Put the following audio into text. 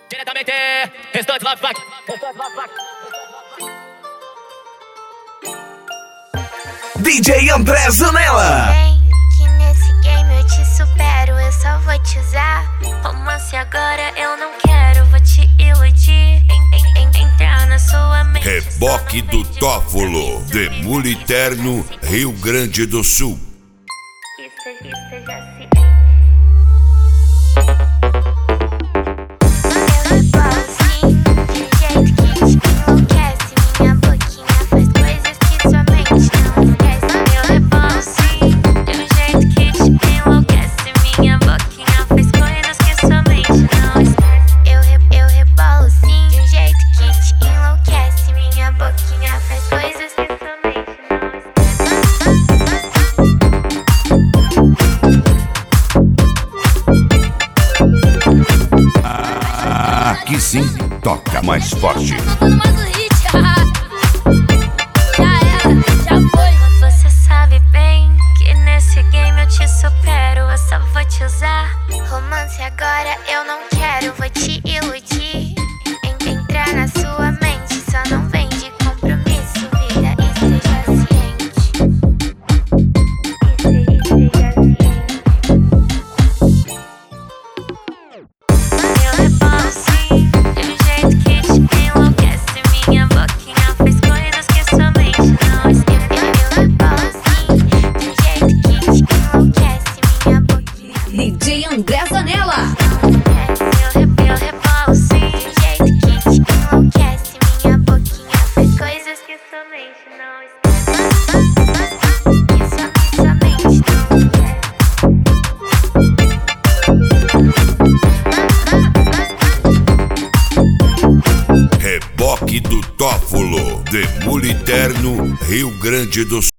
Diretamente, restante Love Pack. DJ André Zanella. Vem que nesse game eu te supero, eu só vou te usar. Romance agora eu não quero, vou te iludir. Entrar na sua mente. Reboque do Tófolo, Demule Terno, Rio Grande do Sul. Isso já se Aqui sim, toca mais forte. Você sabe bem que nesse game eu te supero, eu só vou te usar. Romance agora eu não quero, vou te iludir. Entrar na sua mente, só não vem de compromisso, vida, esteja ciente. Esteja ciente. Eu rebolo assim, de um jeito que te enlouquece. Minha boquinha faz coisas que sua mente não esquece. Eu rebolo assim, de um jeito que te enlouquece. Minha boquinha DJ André Zanella. eu rebolo sim, de um jeito que te enlouquece. Minha boquinha faz coisas que sua mente não esquece. Que sua mente não esquece. Reboque do Tófolo, Demule Terno, Rio Grande do Sul.